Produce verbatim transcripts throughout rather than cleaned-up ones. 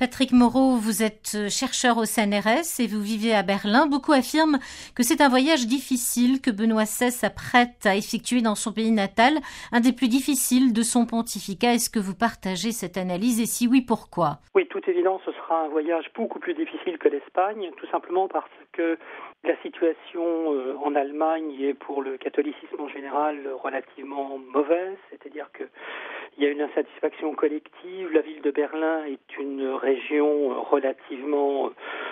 Patrick Moreau, vous êtes chercheur au C N R S et vous vivez à Berlin. Beaucoup affirment que c'est un voyage difficile que Benoît seize s'apprête à effectuer dans son pays natal, un des plus difficiles de son pontificat. Est-ce que vous partagez cette analyse et si oui, pourquoi ? Oui, toute évidence, ce sera un voyage beaucoup plus difficile que l'Espagne, tout simplement parce que la situation en Allemagne est pour le catholicisme en général relativement mauvaise, c'est-à-dire que il y a une insatisfaction collective. La ville de Berlin est une région relativement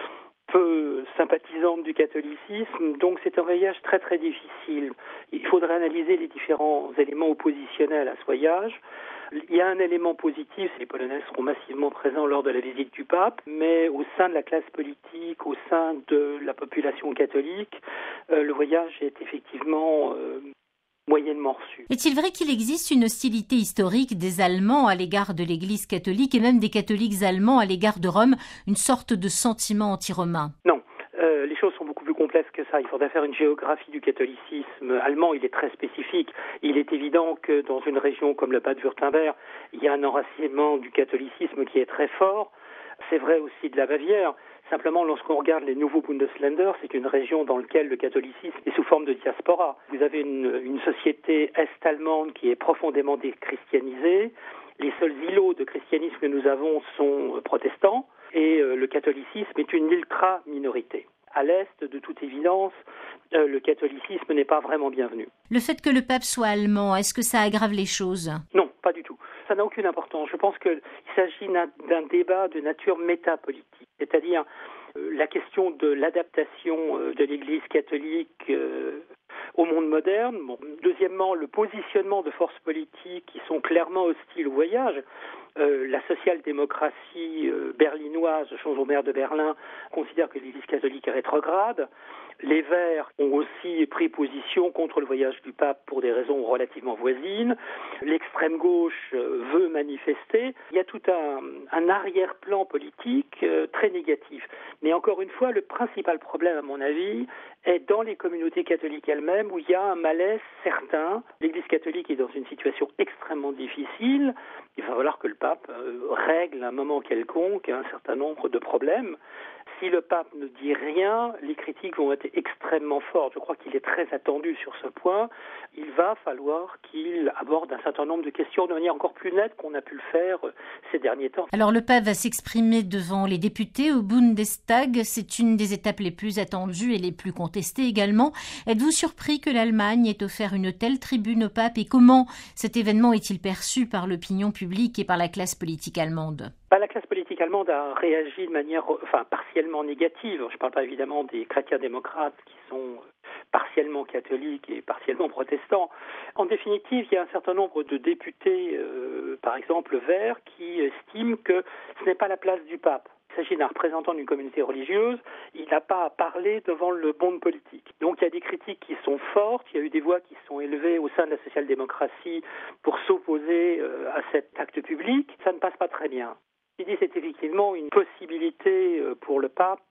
peu sympathisante du catholicisme, donc c'est un voyage très très difficile. Il faudrait analyser les différents éléments oppositionnels à ce voyage. Il y a un élément positif, les Polonais seront massivement présents lors de la visite du pape, mais au sein de la classe politique, au sein de la population catholique, euh, le voyage est effectivement euh, moyennement reçu. Est-il vrai qu'il existe une hostilité historique des Allemands à l'égard de l'Église catholique et même des catholiques allemands à l'égard de Rome, une sorte de sentiment anti-romain ? Non. Euh, les choses sont beaucoup plus complexes que ça. Il faudrait faire une géographie du catholicisme allemand. Il est très spécifique. Il est évident que dans une région comme le Bade-Wurtemberg, il y a un enracinement du catholicisme qui est très fort. C'est vrai aussi de la Bavière. Simplement, lorsqu'on regarde les nouveaux Bundesländer, c'est une région dans laquelle le catholicisme est sous forme de diaspora. Vous avez une, une société est-allemande qui est profondément déchristianisée. Les seuls îlots de christianisme que nous avons sont protestants. Et euh, le catholicisme est une ultra-minorité. À l'Est, de toute évidence, euh, le catholicisme n'est pas vraiment bienvenu. Le fait que le pape soit allemand, est-ce que ça aggrave les choses ? Non, pas du tout. Ça n'a aucune importance. Je pense qu'il s'agit d'un débat de nature métapolitique, c'est-à-dire euh, la question de l'adaptation euh, de l'Église catholique euh, au monde moderne. Bon. Deuxièmement, le positionnement de forces politiques qui sont clairement hostiles au voyage. Euh, la social-démocratie euh, berlinoise, chanson maire de Berlin, considère que l'Église catholique est rétrograde. Les Verts ont aussi pris position contre le voyage du pape pour des raisons relativement voisines. L'extrême gauche euh, veut manifester. Il y a tout un, un arrière-plan politique euh, très négatif. Mais encore une fois, le principal problème, à mon avis, est dans les communautés catholiques elles-mêmes où il y a un malaise certain. L'Église catholique est dans une situation extrêmement difficile. Il va falloir que le pape euh, règle à un moment quelconque un certain nombre de problèmes. Si le pape ne dit rien, les critiques vont être extrêmement fortes. Je crois qu'il est très attendu sur ce point. Il va falloir qu'il aborde un certain nombre de questions de manière encore plus nette qu'on a pu le faire ces derniers temps. Alors le pape va s'exprimer devant les députés au Bundestag. C'est une des étapes les plus attendues et les plus contestées également. Êtes-vous surpris que l'Allemagne ait offert une telle tribune au pape et comment cet événement est-il perçu par l'opinion publique et par la classe politique allemande ? Bah, la classe politique allemande a réagi de manière enfin, partiellement négative. Je ne parle pas évidemment des chrétiens démocrates qui sont partiellement catholiques et partiellement protestants. En définitive, il y a un certain nombre de députés, euh, par exemple verts, qui estiment que ce n'est pas la place du pape. Il s'agit d'un représentant d'une communauté religieuse, il n'a pas à parler devant le monde politique. Donc il y a des critiques qui sont fortes, il y a eu des voix qui sont élevées au sein de la social-démocratie pour s'opposer euh, à cet acte public. Ça ne passe pas très bien. Il dit c'est effectivement une possibilité pour le pape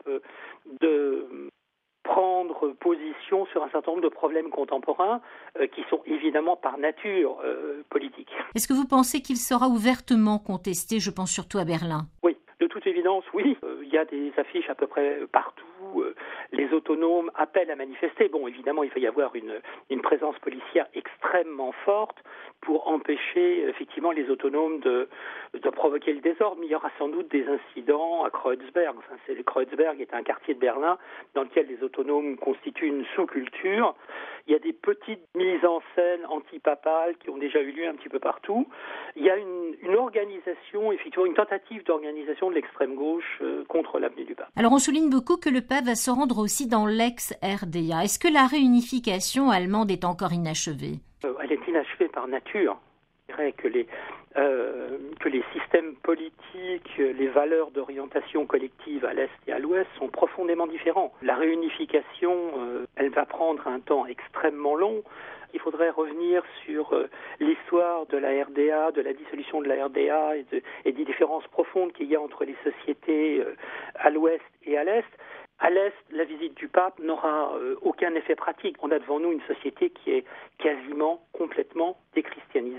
de prendre position sur un certain nombre de problèmes contemporains euh, qui sont évidemment par nature euh, politiques. Est-ce que vous pensez qu'il sera ouvertement contesté ? Je pense surtout à Berlin. Oui, de toute évidence, oui. Euh, il y a des affiches à peu près partout. Euh, les autonomes appellent à manifester. Bon, évidemment, il va y avoir une, une présence policière extrêmement forte pour empêcher effectivement les autonomes de, de provoquer le désordre. Mais il y aura sans doute des incidents à Kreuzberg. Enfin, c'est, Kreuzberg est un quartier de Berlin dans lequel les autonomes constituent une sous-culture. Il y a des petites mises en scène antipapales qui ont déjà eu lieu un petit peu partout. Il y a une, une organisation, effectivement, une tentative d'organisation de l'extrême gauche euh, contre l'avenue du pape. Alors on souligne beaucoup que le pape va se rendre aussi dans l'ex-R D A. Est-ce que la réunification allemande est encore inachevée ? euh, Elle est inachevée par nature. Je dirais que les, euh, que les systèmes politiques, les valeurs d'orientation collective à l'Est et à l'Ouest sont profondément différents. La réunification, euh, elle va prendre un temps extrêmement long. Il faudrait revenir sur euh, l'histoire de la R D A, de la dissolution de la R D A et, de, et des différences profondes qu'il y a entre les sociétés euh, à l'Ouest et à l'Est. À l'Est, la visite du pape n'aura euh, aucun effet pratique. On a devant nous une société qui est quasiment complètement déchristianisée.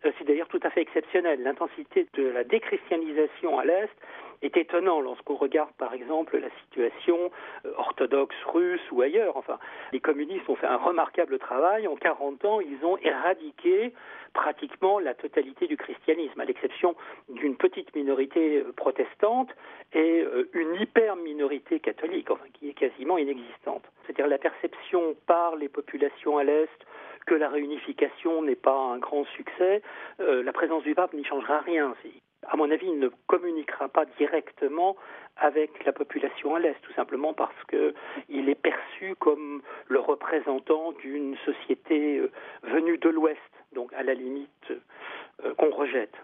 C'est d'ailleurs tout à fait exceptionnel. L'intensité de la déchristianisation à l'Est est étonnante lorsqu'on regarde par exemple la situation orthodoxe russe ou ailleurs. Enfin, les communistes ont fait un remarquable travail. En quarante ans, ils ont éradiqué pratiquement la totalité du christianisme, à l'exception d'une petite minorité protestante et une hyper-minorité catholique, enfin, qui est quasiment inexistante. C'est-à-dire la perception par les populations à l'Est que la réunification n'est pas un grand succès, euh, la présence du pape n'y changera rien. À mon avis, il ne communiquera pas directement avec la population à l'Est, tout simplement parce qu'il est perçu comme le représentant d'une société venue de l'Ouest, donc à la limite euh, qu'on rejette.